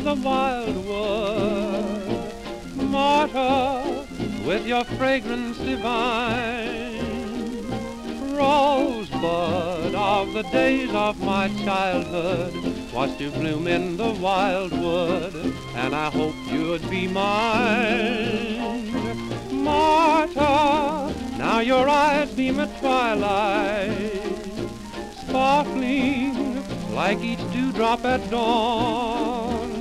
the wildwood. Marta, with your fragrance divine, rosebud of the days of my childhood, was to bloom in the wildwood, and I hoped you'd be mine. Marta, now your eyes beam at twilight, sparkling like each dewdrop at dawn.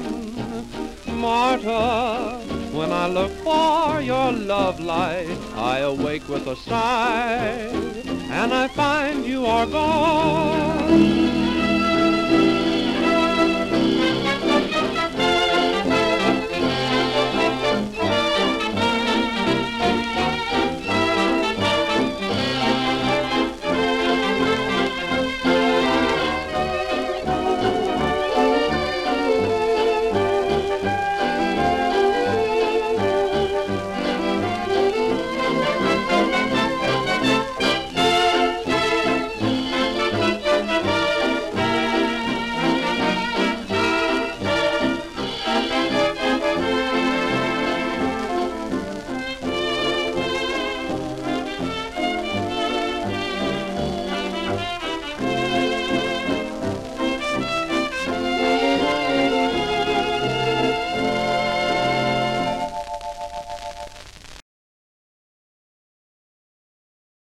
Marta, when I look for your love light, I awake with a sigh, and I find you are gone.